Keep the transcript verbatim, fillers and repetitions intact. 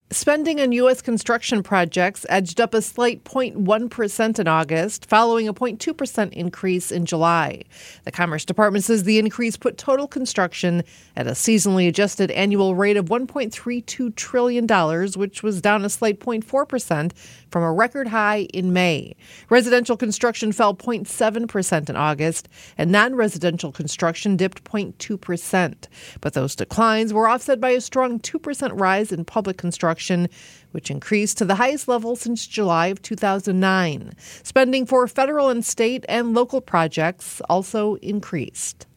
Spending on U S construction projects edged up a slight zero point one percent in August, following a zero point two percent increase in July. The Commerce Department says the increase put total construction at a seasonally adjusted annual rate of one point three two trillion dollars, which was down a slight zero point four percent from a record high in May. Residential construction fell zero point seven percent in August, and non-residential construction dipped zero point two percent. But those declines were offset by a strong two percent rise in public construction, which increased to the highest level since July of two thousand nine. Spending for federal and state and local projects also increased.